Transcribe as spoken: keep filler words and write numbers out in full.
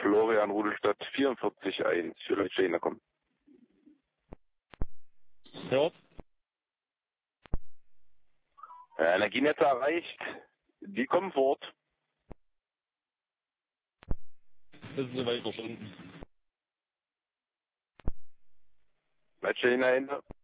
Florian Rudelstadt vierundvierzig eins für Leutschäner kommen. Ja. Äh, Energienetze erreicht. Die kommen fort. Das ist soweit verstanden. Leutschäner Ende.